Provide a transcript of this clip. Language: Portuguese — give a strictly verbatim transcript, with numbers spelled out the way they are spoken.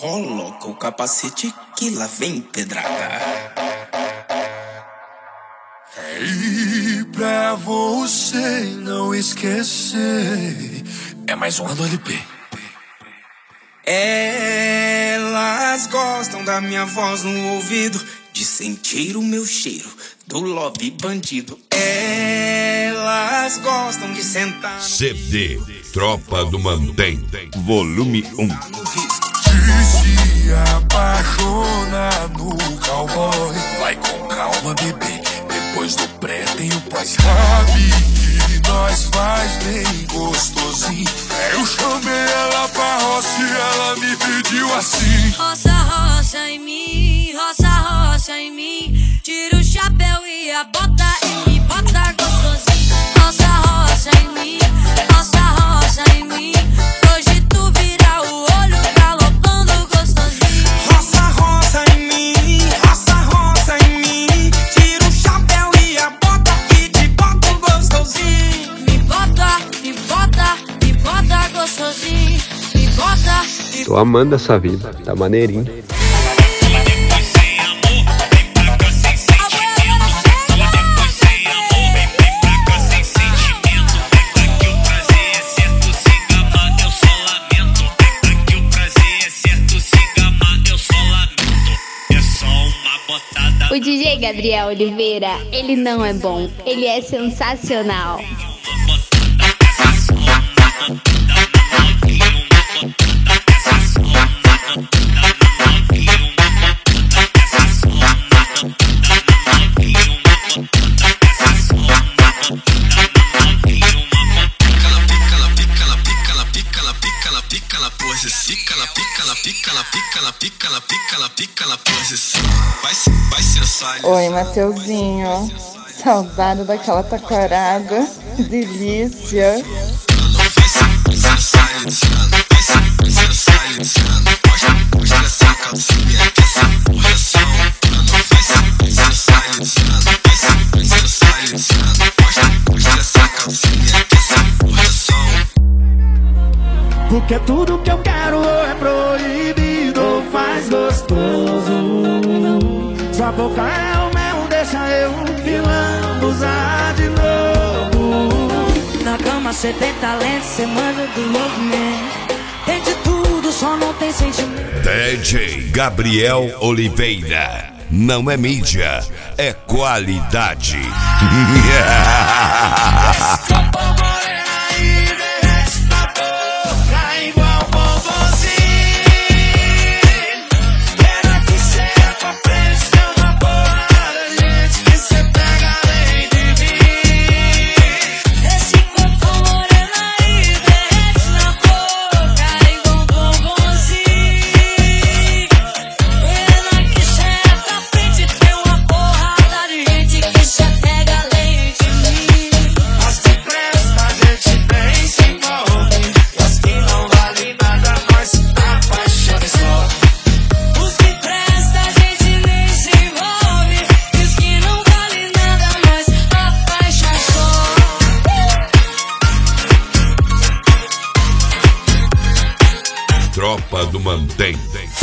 Coloca o capacete que lá vem pedrada. E pra você não esquecer, é mais uma do L P. Elas gostam da minha voz no ouvido, de sentir o meu cheiro do love bandido. Elas gostam de sentar no C D Tropa do Mantém, volume um. De se apaixonar no cowboy, vai com calma, bebê. Depois do pré tem o pós. Sabe que nós faz bem gostosinho. Eu chamei ela pra roça e ela me pediu assim: roça, roça em mim, roça, roça em mim. Tira o chapéu e a bota e me bota gostosinho. Roça, roça em mim, roça, roça em mim. Hoje tu vira o olho galopando gostosinho. roça, roça em mim, roça, roça em mim. Tira o chapéu e a bota e te boto gostosinho. Me bota, me bota, me bota gostosinho. Me bota, me Tô amando essa vida, tá maneirinho. O D J Gabriel Oliveira, ele não é bom, ele é sensacional. Oi, Mateuzinho. Saudade daquela taquarada. Delícia. Porque tudo que eu quero é proibido, faz gostoso. Sua boca é o mel, deixa eu pilando, usar de novo. na cama cê tem talento, cê manda do movimento. Tem de tudo, só não tem sentimento. D J Gabriel Oliveira. Não é mídia, é qualidade. Tropa do Mantém.